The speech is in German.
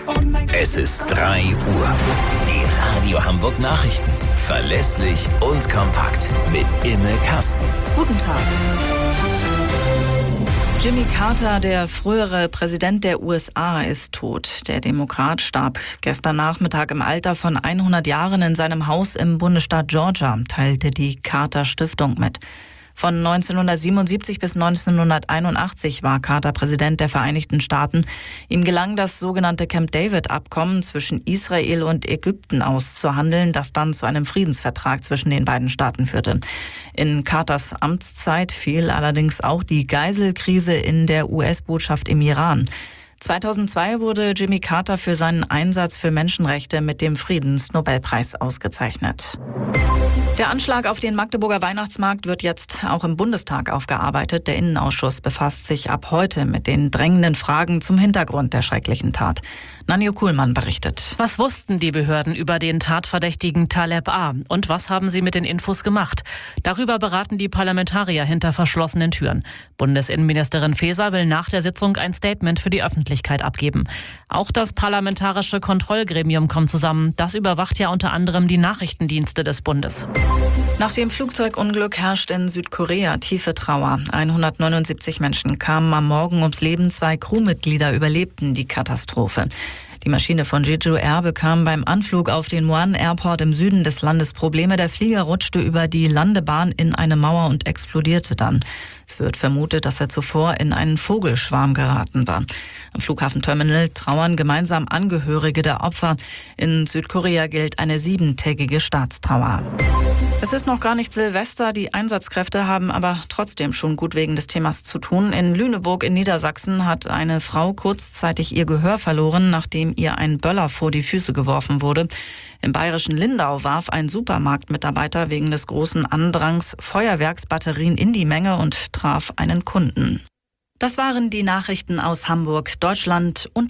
Es ist 3 Uhr. Die Radio Hamburg Nachrichten. Verlässlich und kompakt. Mit Imme Kasten. Guten Tag. Jimmy Carter, der frühere Präsident der USA, ist tot. Der Demokrat starb gestern Nachmittag im Alter von 100 Jahren in seinem Haus im Bundesstaat Georgia, teilte die Carter Stiftung mit. Von 1977 bis 1981 war Carter Präsident der Vereinigten Staaten. Ihm gelang das sogenannte Camp David-Abkommen zwischen Israel und Ägypten auszuhandeln, das dann zu einem Friedensvertrag zwischen den beiden Staaten führte. In Carters Amtszeit fiel allerdings auch die Geiselkrise in der US-Botschaft im Iran. 2002 wurde Jimmy Carter für seinen Einsatz für Menschenrechte mit dem Friedensnobelpreis ausgezeichnet. Der Anschlag auf den Magdeburger Weihnachtsmarkt wird jetzt auch im Bundestag aufgearbeitet. Der Innenausschuss befasst sich ab heute mit den drängenden Fragen zum Hintergrund der schrecklichen Tat. Nanjo Kuhlmann berichtet. Was wussten die Behörden über den Tatverdächtigen Taleb A. und was haben sie mit den Infos gemacht? Darüber beraten die Parlamentarier hinter verschlossenen Türen. Bundesinnenministerin Faeser will nach der Sitzung ein Statement für die Öffentlichkeit abgeben. Auch das Parlamentarische Kontrollgremium kommt zusammen. Das überwacht ja unter anderem die Nachrichtendienste des Bundes. Nach dem Flugzeugunglück herrscht in Südkorea tiefe Trauer. 179 Menschen kamen am Morgen ums Leben. 2 Crewmitglieder überlebten die Katastrophe. Die Maschine von Jeju Air bekam beim Anflug auf den Muan Airport im Süden des Landes Probleme. Der Flieger rutschte über die Landebahn in eine Mauer und explodierte dann. Es wird vermutet, dass er zuvor in einen Vogelschwarm geraten war. Am Flughafenterminal trauern gemeinsam Angehörige der Opfer. In Südkorea gilt eine 7-tägige Staatstrauer. Es ist noch gar nicht Silvester, die Einsatzkräfte haben aber trotzdem schon gut wegen des Themas zu tun. In Lüneburg in Niedersachsen hat eine Frau kurzzeitig ihr Gehör verloren, nachdem ihr ein Böller vor die Füße geworfen wurde. Im bayerischen Lindau warf ein Supermarktmitarbeiter wegen des großen Andrangs Feuerwerksbatterien in die Menge und traf einen Kunden. Das waren die Nachrichten aus Hamburg, Deutschland und